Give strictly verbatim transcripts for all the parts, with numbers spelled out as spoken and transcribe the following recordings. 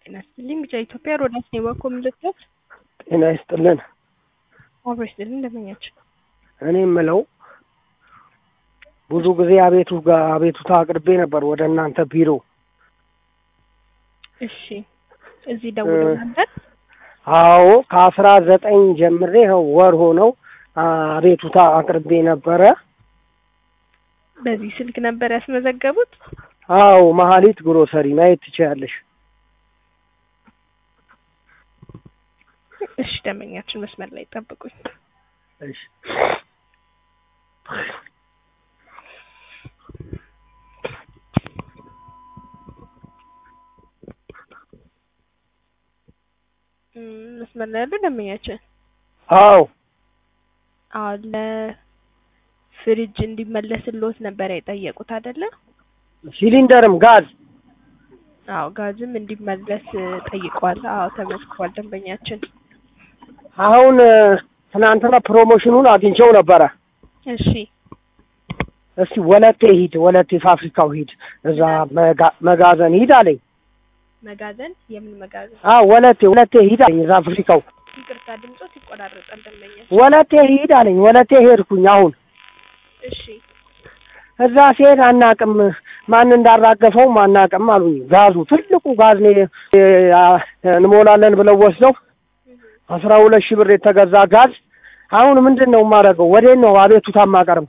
ጤና ይስጥልኝ ብቻ ኢትዮጵያ ሮዳስ ነው በኮምልክት ጤና ይስጥልን አብረሽ ይስጥልን እንደምኛችሁ እኔ የምለው ብዙ ጊዜ አቤቱ ጋር አቤቱታ አቅርቤ ነበር ወደ እናንተ ቢሮ እሺ እዚህ ደውለው ነበር አዎ ከአስራ ዘጠኝ ጀምሬ ወር ሆነው አቤቱታ አቅርቤ ነበር በዚህ ስልክ ነበር ያስመዘገቡት አዎ መሐሊት ግሮሰሪ ማየት ትችያለሽ እሺ ደመኛችን መስመር ላይ ጠብቁኝ እሺ መስመር ላይ ያለው ደመኛችን አዎ አለ ፍሪጅ እንዲመለስልዎት ነበር የጠየቁት አይደለ ሲሊንደርም ጋዝ አዎ ጋዝም እንዲመለስ ጠይቋል አዎ ተመስክሯል ደንበኛችን አሁን ትናንትና ፕሮሞሽኑን አግኝቼው ነበር እሺ እስቲ ወለቴ ሂድ ወለቴ ፋብሪካው ሂድ እዛ መጋዘን ሂድ አለኝ መጋዘን የምን መጋዘን አዎ ወለቴ ወለቴ ሂድ አለኝ እዛ ፋብሪካው ይቅርታ ድምጾት ይቆራረጣል ደንበኛ ወለቴ ሂድ አለኝ ወለቴ ሄድኩኝ አሁን እሺ እዛ ሲሄድ አናቅም ማን እንዳራገፈው ማናቅም አሉኝ ጋዙ ትልቁ ጋዝ ነው እንሞላለን ብለው ወስደው አስራ ሁለት ሺህ ብር የተገዛ ጋዝ አሁን ምንድነው ማረገው ወዴት ነው አቤቱታ ማቀርብ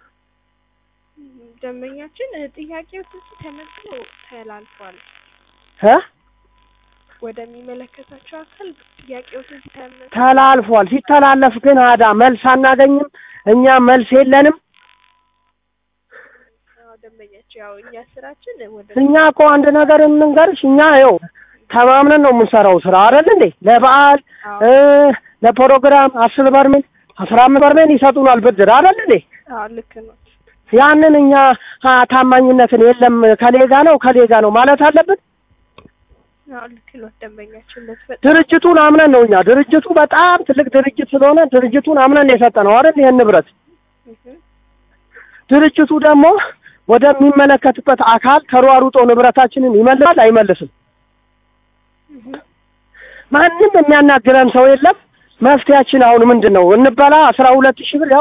ደንበኛችን ጥያቄው ተመዝግቦ ተላልፏል እ ወደሚመለከታቸው አካል ጥያቄው ተላልፏል ሲተላለፍ ግን አዳ መልስ አናገኝም እኛ መልስ የለንም ደንበኛችን ያው እኛ ስራችን ወደ እኛ እኮ አንድ ነገር እንንገርሽ እኛ ይኸው ተማምነን ነው የምንሰራው ስራ አይደል እንዴ ለበዓል እ ለፕሮግራም አስር በርሜል አስራ አምስት በርሜል ይሰጡናል ብድር አይደል እንዴ አዎ ልክ ነው ያንን እኛ ታማኝነትን የለም ከሌጋ ነው ከሌጋ ነው ማለት አለብን አዎ ልክ ነው ደንበኛችን ድርጅቱን አምነን ነው እኛ ድርጅቱ በጣም ትልቅ ድርጅት ስለሆነ ድርጅቱን አምነን የሰጠነው አይደል ይሄን ንብረት ድርጅቱ ደግሞ ወደሚመለከትበት አካል ተሯሩጦ ንብረታችንን ይመልሳል አይመልስም ማንንም የሚያናግረን ሰው የለም መፍትያችን አሁን ምንድነው እንበላ አስራ ሁለት ሺህ ብር ያው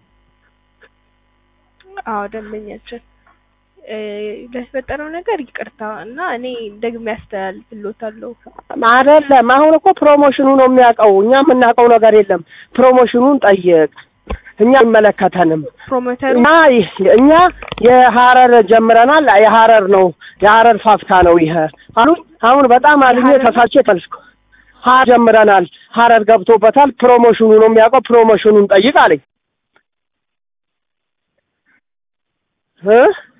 አዎ ደንበኛችን ለተፈጠረው ነገር ይቅርታ እና እኔ ደግሜ ያስተላልፍልዎታለሁ አይደለም አሁን እኮ ፕሮሞሽኑ ነው የሚያውቀው እኛ የምናውቀው ነገር የለም ፕሮሞሽኑን ጠይቅ እኛ ይመለከተንም ፕሮሞተሩ እኛ የሐረር ጀምረናል የሐረር ነው የሐረር ፋብሪካ ነው ይሄ አሁን አሁን በጣም አልኜ ተሳቼ ተልስኩ ሀ ጀምረናል ሐረር ገብቶበታል ፕሮሞሽኑ ነው የሚያውቀው ፕሮሞሽኑን ጠይቅ አለኝ እ